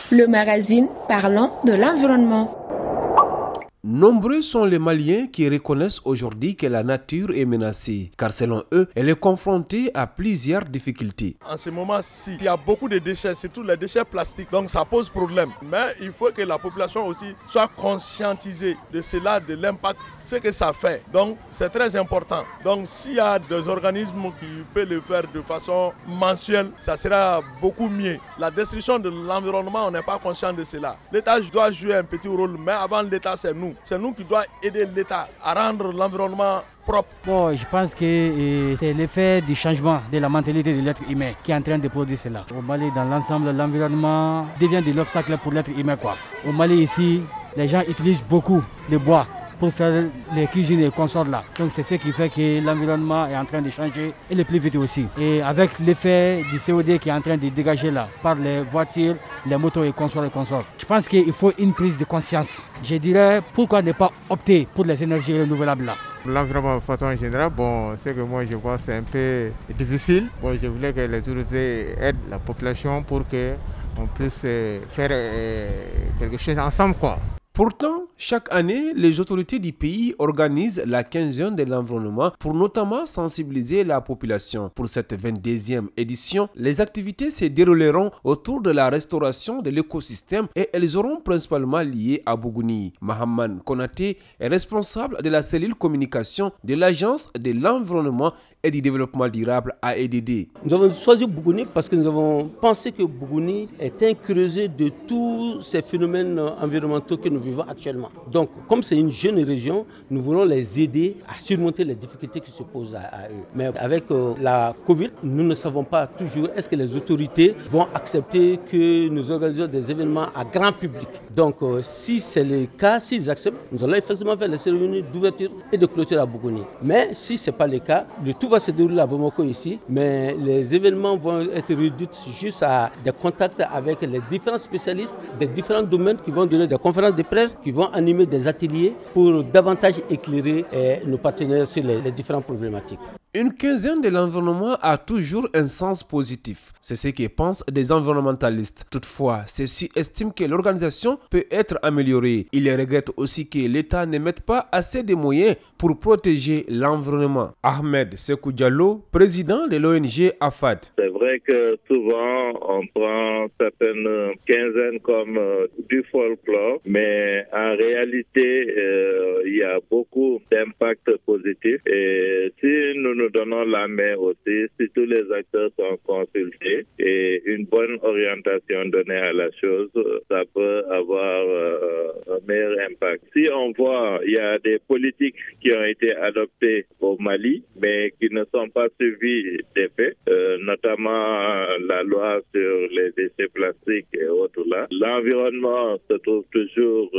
le magazine parlant de l'environnement. Nombreux sont les Maliens qui reconnaissent aujourd'hui que la nature est menacée, car selon eux, elle est confrontée à plusieurs difficultés. En ce moment-ci, il y a beaucoup de déchets, surtout les déchets plastiques, donc ça pose problème. Mais il faut que la population aussi soit conscientisée de cela, de l'impact, ce que ça fait. Donc c'est très important. Donc s'il y a des organismes qui peuvent le faire de façon mensuelle, ça sera beaucoup mieux. La destruction de l'environnement, on n'est pas conscient de cela. L'État doit jouer un petit rôle, mais avant l'État, c'est nous. C'est nous qui devons aider l'État à rendre l'environnement propre. Bon, je pense que c'est l'effet du changement de la mentalité de l'être humain qui est en train de produire cela. Au Mali, dans l'ensemble, l'environnement devient de l'obstacle pour l'être humain. Au Mali, ici, les gens utilisent beaucoup de bois pour faire les cuisines et consorts là. Donc c'est ce qui fait que l'environnement est en train de changer et le plus vite aussi. Et avec l'effet du CO2 qui est en train de dégager là par les voitures, les motos et consorts. Je pense qu'il faut une prise de conscience. Je dirais pourquoi ne pas opter pour les énergies renouvelables là. L'environnement de façon générale, ce que moi je vois c'est un peu difficile. Je voulais que les autorités aident la population pour qu'on puisse faire quelque chose ensemble Pourtant, chaque année, les autorités du pays organisent la 15e de l'environnement pour notamment sensibiliser la population. Pour cette 22e édition, les activités se dérouleront autour de la restauration de l'écosystème et elles seront principalement liées à Bougouni. Mahaman Konaté est responsable de la cellule communication de l'Agence de l'environnement et du développement durable AEDD. Nous avons choisi Bougouni parce que nous avons pensé que Bougouni est un creuset de tous ces phénomènes environnementaux que nous vivons actuellement. Donc, comme c'est une jeune région, nous voulons les aider à surmonter les difficultés qui se posent à eux. Mais avec la Covid, nous ne savons pas toujours est-ce que les autorités vont accepter que nous organisions des événements à grand public. Donc, si c'est le cas, s'ils acceptent, nous allons effectivement faire les cérémonies d'ouverture et de clôture à Bougouni. Mais si ce n'est pas le cas, le tout va se dérouler à Bamako ici, mais les événements vont être réduits juste à des contacts avec les différents spécialistes des différents domaines qui vont donner des conférences de presse, qui vont animer des ateliers pour davantage éclairer nos partenaires sur les différentes problématiques. Une quinzaine de l'environnement a toujours un sens positif. C'est ce que pensent des environnementalistes. Toutefois, ceux-ci estiment que l'organisation peut être améliorée. Ils regrettent aussi que l'État ne mette pas assez de moyens pour protéger l'environnement. Ahmed Sekou Diallo, président de l'ONG AFAD. C'est vrai que souvent on prend certaines quinzaines comme du folklore, mais en réalité, il y a beaucoup d'impacts positifs. Et si nous donnons la main aussi, si tous les acteurs sont consultés et une bonne orientation donnée à la chose, ça peut avoir un meilleur impact. Si on voit, il y a des politiques qui ont été adoptées au Mali, mais qui ne sont pas suivies d'effet, notamment la loi sur les déchets plastiques et autres là. L'environnement se trouve toujours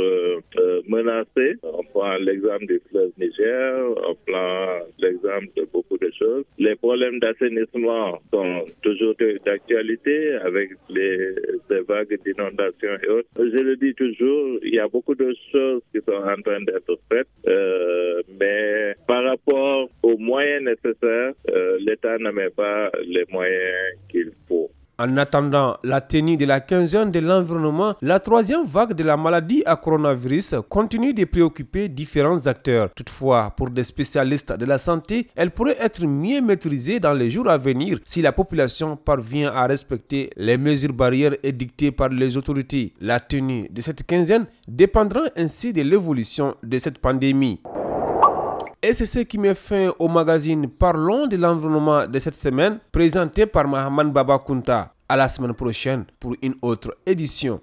menacé. On prend l'exemple du fleuve Niger, on prend l'exemple de beaucoup de choses. Les problèmes d'assainissement sont toujours d'actualité avec les vagues d'inondations et autres. Je le dis toujours, il y a beaucoup de choses qui sont en train d'être faites, mais par rapport aux moyens nécessaires, l'État ne met pas les moyens qu'il faut. En attendant la tenue de la 15e de l'environnement, la troisième vague de la maladie à coronavirus continue de préoccuper différents acteurs. Toutefois, pour des spécialistes de la santé, elle pourrait être mieux maîtrisée dans les jours à venir si la population parvient à respecter les mesures barrières édictées par les autorités. La tenue de cette quinzaine dépendra ainsi de l'évolution de cette pandémie. Et c'est ce qui met fin au magazine Parlons de l'environnement de cette semaine, présenté par Mahaman Baba Kunta. À la semaine prochaine pour une autre édition.